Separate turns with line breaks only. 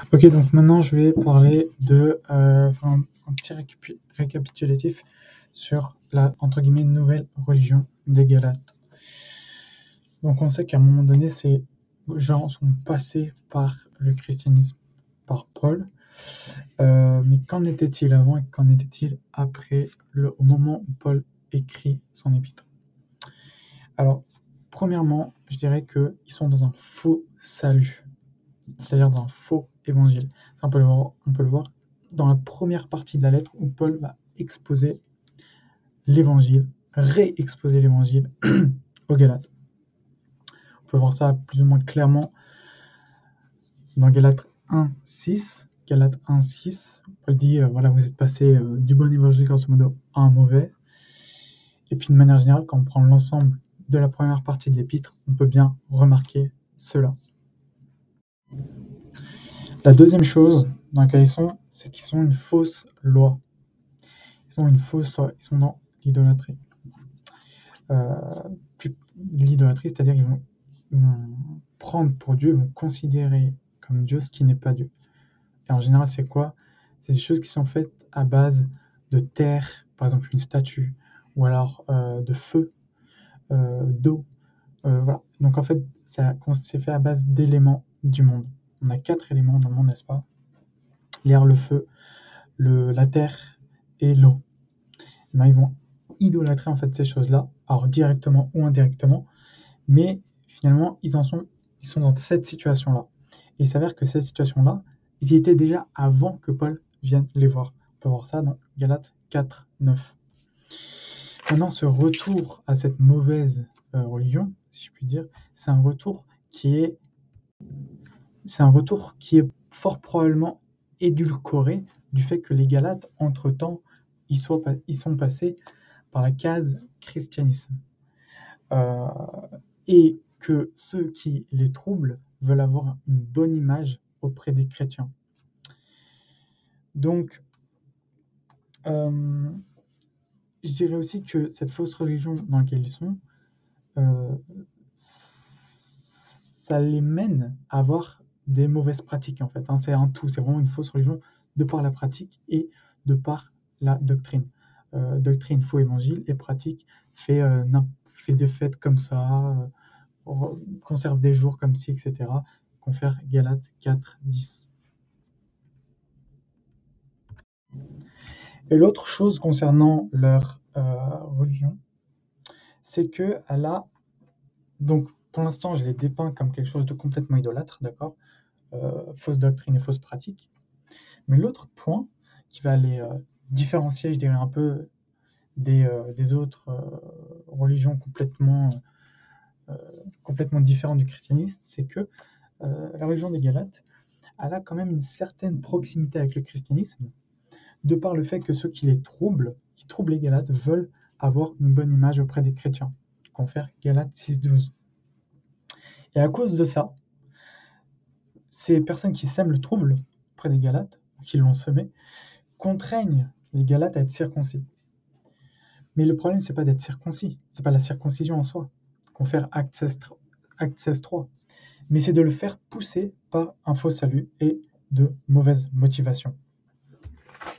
Ok, donc maintenant je vais parler un petit récapitulatif sur la entre guillemets nouvelle religion des Galates. Donc on sait qu'à un moment donné, ces gens sont passés par le christianisme, par Paul. Mais qu'en était-il avant et qu'en était-il après, au moment où Paul écrit son épître? Alors, premièrement, je dirais qu'ils sont dans un faux salut, c'est-à-dire dans un faux évangile. Ça, on peut le voir dans la première partie de la lettre où Paul va exposer l'évangile, réexposer l'évangile aux Galates. On peut voir ça plus ou moins clairement dans Galates 1:6. Galates 1:6, Paul dit voilà, vous êtes passé du bon évangile, grosso modo, à un mauvais. Et puis de manière générale, quand on prend l'ensemble de la première partie de l'épître, on peut bien remarquer cela. La deuxième chose dans laquelle ils sont, c'est qu'ils sont une fausse loi. Ils ont une fausse loi, ils sont dans l'idolâtrie. Euh, L'idolâtrie, c'est-à-dire qu'ils vont prendre pour Dieu, ils vont considérer comme Dieu ce qui n'est pas Dieu. Et en général, c'est quoi? C'est des choses qui sont faites à base de terre, par exemple une statue, ou alors de feu, d'eau. Voilà. Donc en fait, c'est fait à base d'éléments du monde. On a 4 éléments dans le monde, n'est-ce pas? L'air, le feu, la terre et l'eau. Ben, ils vont idolâtrer en fait ces choses-là, alors directement ou indirectement, mais finalement ils sont dans cette situation-là. Et il s'avère que cette situation-là, ils y étaient déjà avant que Paul vienne les voir. On peut voir ça dans Galates 4:9. Maintenant, ce retour à cette mauvaise religion, si je puis dire, c'est un retour qui est, c'est un retour qui est fort probablement édulcoré du fait que les Galates, entre-temps, ils sont passés par la case christianisme. Euh, et que ceux qui les troublent veulent avoir une bonne image auprès des chrétiens. Donc, euh, je dirais aussi que cette fausse religion dans laquelle ils sont, euh, ça les mène à avoir des mauvaises pratiques en fait. Hein. C'est un tout, c'est vraiment une fausse religion de par la pratique et de par la doctrine. Doctrine, faux évangile, et pratique, fait des fêtes comme ça, conserve des jours comme ci, etc. Confère Galates 4:10. Et l'autre chose concernant leur religion, c'est que elle a, donc pour l'instant je les dépeins comme quelque chose de complètement idolâtre, d'accord, fausse doctrine et fausse pratique. Mais l'autre point qui va les différencier, je dirais un peu des autres religions euh, complètement différentes du christianisme, c'est que la religion des Galates, elle a quand même une certaine proximité avec le christianisme, de par le fait que ceux qui troublent les Galates, veulent avoir une bonne image auprès des chrétiens. Confère Galates 6:12. Et à cause de ça, ces personnes qui sèment le trouble auprès des Galates, qui l'ont semé, contraignent les Galates à être circoncis. Mais le problème, c'est pas d'être circoncis, c'est pas la circoncision en soi, confère Acte 16:3, mais c'est de le faire pousser par un faux salut et de mauvaises motivations.